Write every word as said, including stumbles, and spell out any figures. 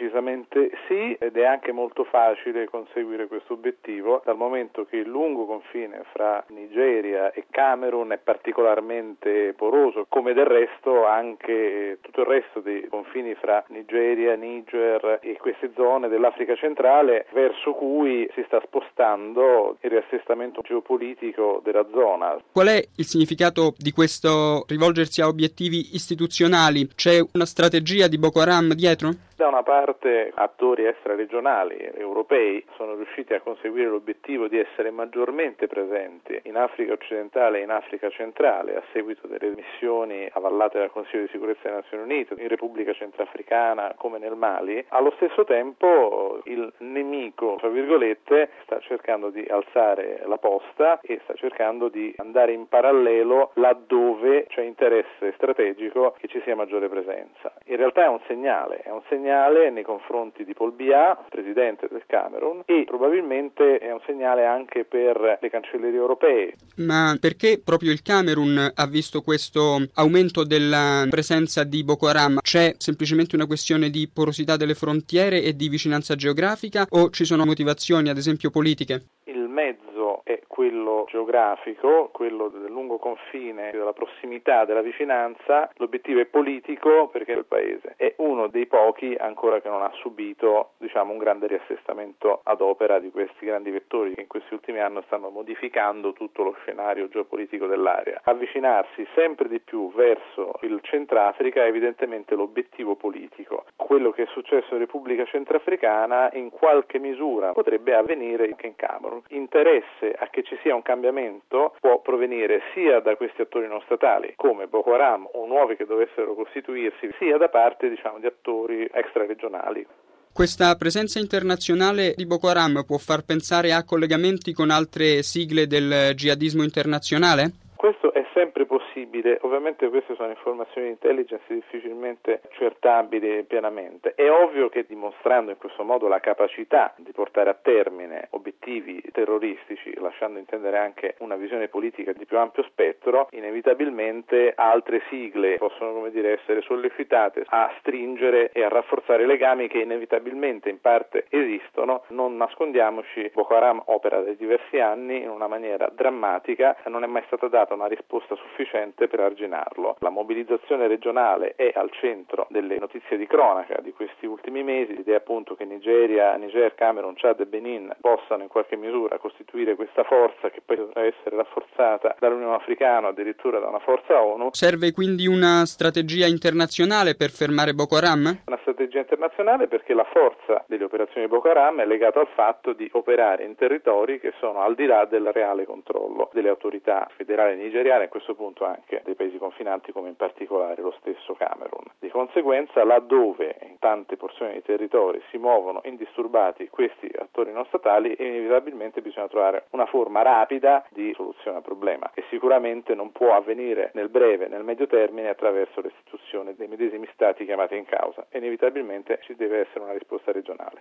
Decisamente sì, ed è anche molto facile conseguire questo obiettivo dal momento che il lungo confine fra Nigeria e Camerun è particolarmente poroso, come del resto anche tutto il resto dei confini fra Nigeria, Niger e queste zone dell'Africa centrale verso cui si sta spostando il riassestamento geopolitico della zona. Qual è il significato di questo rivolgersi a obiettivi istituzionali? C'è una strategia di Boko Haram dietro? Da una parte attori extraregionali europei sono riusciti a conseguire l'obiettivo di essere maggiormente presenti in Africa occidentale e in Africa centrale a seguito delle missioni avallate dal Consiglio di sicurezza delle Nazioni Unite, in Repubblica Centrafricana come nel Mali. Allo stesso tempo il nemico, tra virgolette, sta cercando di alzare la posta e sta cercando di andare in parallelo laddove c'è interesse strategico che ci sia maggiore presenza. In realtà è un segnale, è un segnale nei confronti di Paul Biya, presidente del Camerun, e probabilmente è un segnale anche per le cancellerie europee. Ma perché proprio il Camerun ha visto questo aumento della presenza di Boko Haram? C'è semplicemente una questione di porosità delle frontiere e di vicinanza geografica o ci sono motivazioni, ad esempio, politiche? Il mezzo è quello geografico, quello del lungo confine, della prossimità, della vicinanza. L'obiettivo è politico perché il paese è uno dei pochi ancora che non ha subito, diciamo, un grande riassestamento ad opera di questi grandi vettori che in questi ultimi anni stanno modificando tutto lo scenario geopolitico dell'area. Avvicinarsi sempre di più verso il Centrafrica è evidentemente l'obiettivo politico. Quello che è successo in Repubblica Centrafricana in qualche misura potrebbe avvenire anche in Camerun. Interesse a che ci sia un cambiamento può provenire sia da questi attori non statali come Boko Haram o nuovi che dovessero costituirsi, sia da parte, diciamo, di attori extraregionali. Questa presenza internazionale di Boko Haram può far pensare a collegamenti con altre sigle del jihadismo internazionale? Questo è sempre possibile, ovviamente queste sono informazioni di intelligence difficilmente accertabili pienamente. È ovvio che dimostrando in questo modo la capacità di portare a termine obiettivi terroristici, lasciando intendere anche una visione politica di più ampio spettro, inevitabilmente altre sigle possono, come dire, essere sollecitate a stringere e a rafforzare legami che inevitabilmente in parte esistono. Non nascondiamoci, Boko Haram opera da diversi anni in una maniera drammatica, non è mai stata data una risposta sufficiente per arginarlo. La mobilizzazione regionale è al centro delle notizie di cronaca di questi ultimi mesi, l'idea appunto che Nigeria, Niger, Camerun, Chad e Benin possano in qualche misura costituire questa forza che poi dovrà essere rafforzata dall'Unione Africana, addirittura da una forza ONU. Serve quindi una strategia internazionale per fermare Boko Haram? Una strategia internazionale perché la forza delle operazioni di Boko Haram è legata al fatto di operare in territori che sono al di là del reale controllo delle autorità federali nigeriane, a questo punto anche dei paesi confinanti come in particolare lo stesso Camerun. Di conseguenza, laddove in tante porzioni di territori si muovono indisturbati questi attori non statali, inevitabilmente bisogna trovare una forma rapida di soluzione al problema che sicuramente non può avvenire nel breve, nel medio termine attraverso l'istituzione dei medesimi stati chiamati in causa. Inevitabilmente ci deve essere una risposta regionale.